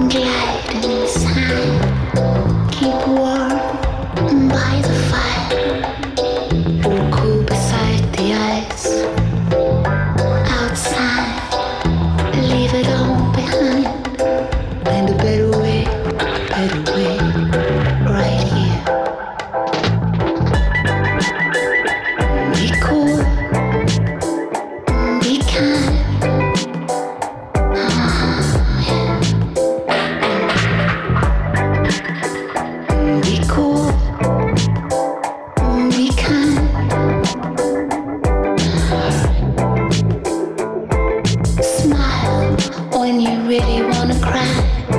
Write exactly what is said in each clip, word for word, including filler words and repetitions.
glide inside. Keep warm by the fire, or cool beside the ice. Outside, leave it all behind. Find a better way, better way, right here. Be cool, be kind. Be cool, be kind. Smile when you really wanna cry.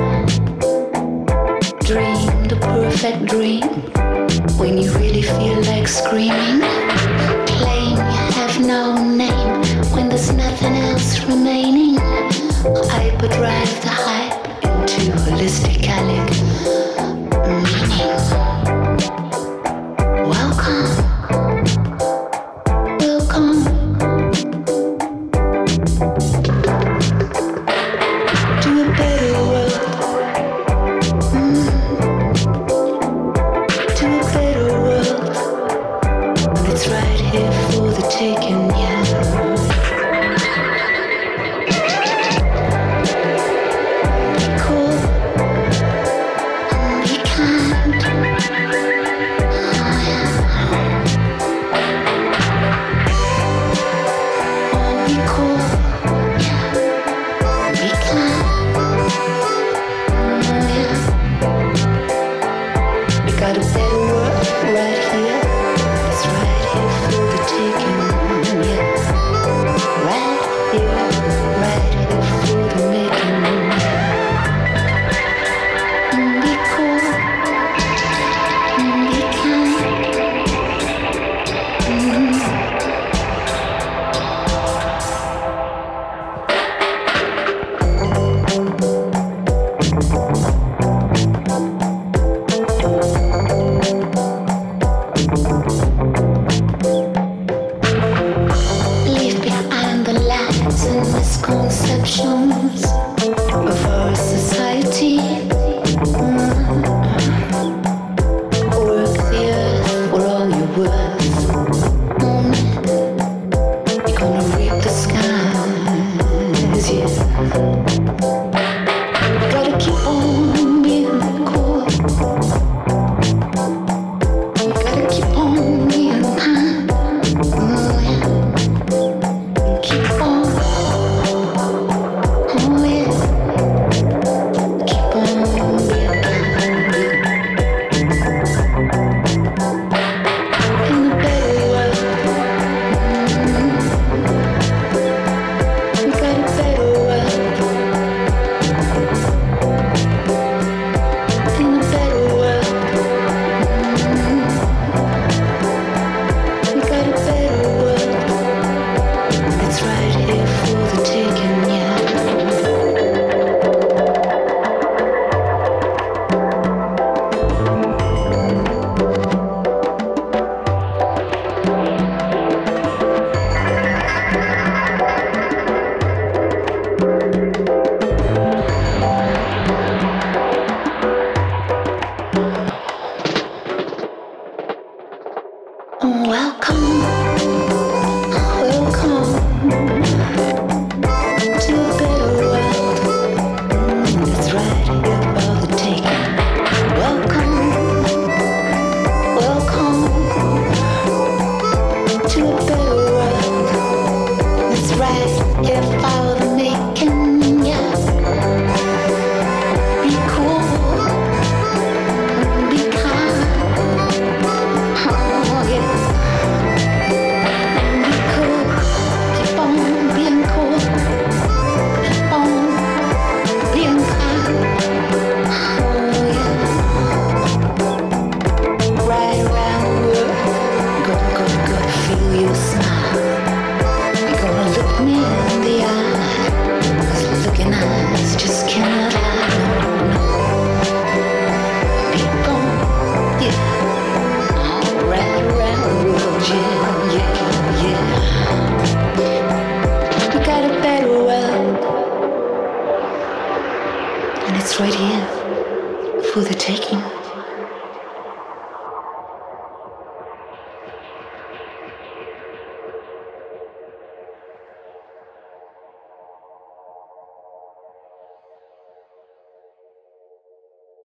Dream the perfect dream when you really feel like screaming. Claim you have no name when there's nothing else remaining. Hyperdrive the hype into holistic alec meaning. Welcome, welcome to a better world, mm. to a better world. It's right here for the taking, yeah. Misconceptions of our society. Mm. Work the earth for all you're worth. Mm. You're gonna reap the skies, yeah. Gotta keep on being cool. You gotta keep on being kind. Mm, yeah. Keep on. Welcome, welcome to a better world. That's right, here for the taking. Welcome, welcome to a better world. That's right, here for the making. Yeah, be cool, be kind. Oh yeah. and it's right here for the taking.